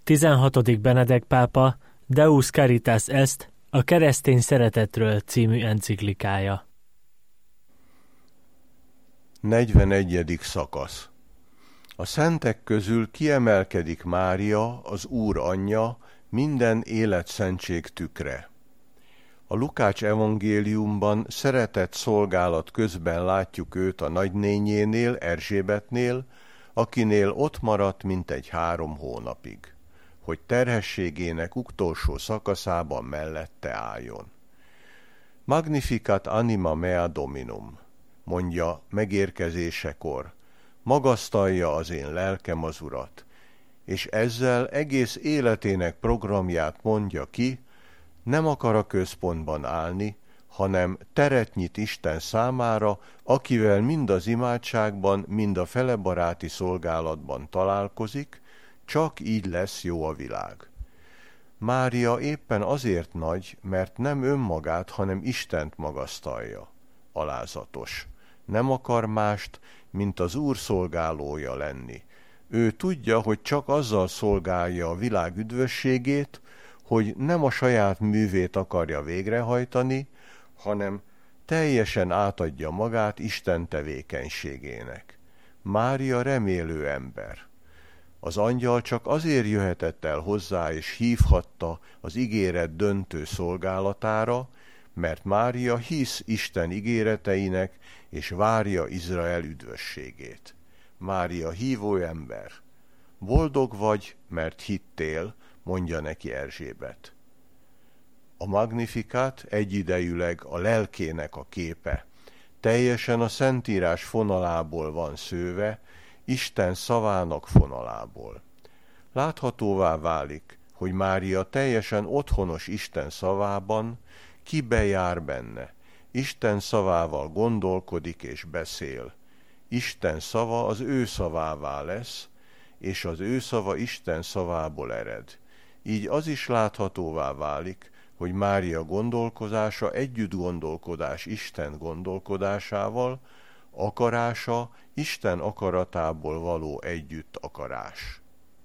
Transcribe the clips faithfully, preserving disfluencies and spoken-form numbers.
tizenhatodik Benedek pápa Deus Caritas Est, a keresztény szeretetről című enciklikája. negyvenegyedik szakasz. A szentek közül kiemelkedik Mária, az Úr anyja, minden életszentség tükre. A Lukács evangéliumban szeretett szolgálat közben látjuk őt a nagynényénél, Erzsébetnél, akinél ott maradt mintegy három hónapig, hogy terhességének utolsó szakaszában mellette álljon. Magnificat anima mea Dominum, mondja megérkezésekor, magasztalja az én lelkem az Urat, és ezzel egész életének programját mondja ki, nem akar a központban állni, hanem teret nyit Isten számára, akivel mind az imádságban, mind a felebaráti szolgálatban találkozik, csak így lesz jó a világ. Mária éppen azért nagy, mert nem önmagát, hanem Istent magasztalja. Alázatos. Nem akar mást, mint az Úr szolgálója lenni. Ő tudja, hogy csak azzal szolgálja a világ üdvösségét, hogy nem a saját művét akarja végrehajtani, hanem teljesen átadja magát Isten tevékenységének. Mária remélő ember. Az angyal csak azért jöhetett el hozzá és hívhatta az ígéret döntő szolgálatára, mert Mária hisz Isten ígéreteinek és várja Izrael üdvösségét. Mária hívó ember. Boldog vagy, mert hittél, mondja neki Erzsébet. A Magnificat egyidejűleg a lelkének a képe, teljesen a Szentírás fonalából van szőve, Isten szavának fonalából. Láthatóvá válik, hogy Mária teljesen otthonos Isten szavában, kibe jár benne, Isten szavával gondolkodik és beszél. Isten szava az ő szavává lesz, és az ő szava Isten szavából ered. Így az is láthatóvá válik, hogy Mária gondolkozása együtt gondolkodás Isten gondolkodásával, akarása Isten akaratából való együtt akarás.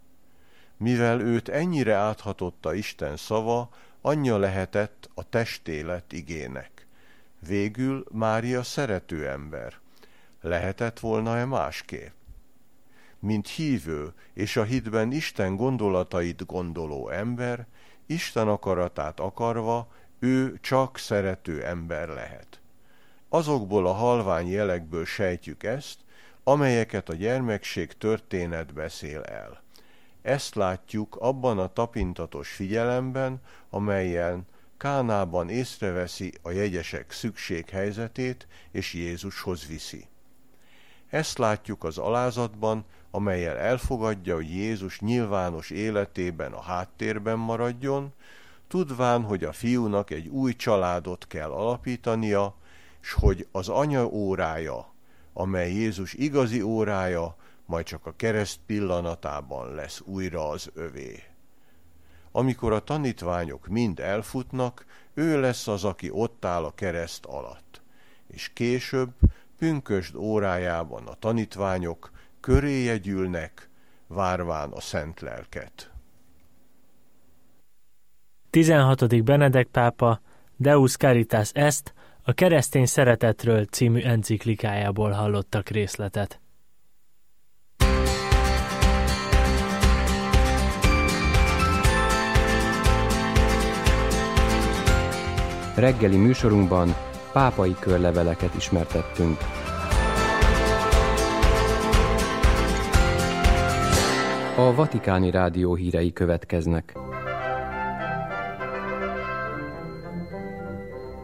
Mivel őt ennyire áthatotta Isten szava, anyja lehetett a testélet igének. Végül Mária szerető ember. Lehetett volna-e másképp? Mint hívő és a hitben Isten gondolatait gondoló ember, Isten akaratát akarva, ő csak szerető ember lehet. Azokból a halvány jelekből sejtjük ezt, amelyeket a gyermekség történet beszél el. Ezt látjuk abban a tapintatos figyelemben, amelyen Kánában észreveszi a jegyesek szükséghelyzetét és Jézushoz viszi. Ezt látjuk az alázatban, amellyel elfogadja, hogy Jézus nyilvános életében a háttérben maradjon, tudván, hogy a fiúnak egy új családot kell alapítania, s hogy az anya órája, amely Jézus igazi órája, majd csak a kereszt pillanatában lesz újra az övé. Amikor a tanítványok mind elfutnak, ő lesz az, aki ott áll a kereszt alatt. És később, pünkösd órájában a tanítványok köréje gyűlnek, várván a szent lelket. tizenhatodik Benedek pápa Deus Caritas Est, a keresztény szeretetről című enciklikájából hallottak részletet. Reggeli műsorunkban pápai körleveleket ismertettünk. A Vatikáni Rádió hírei következnek.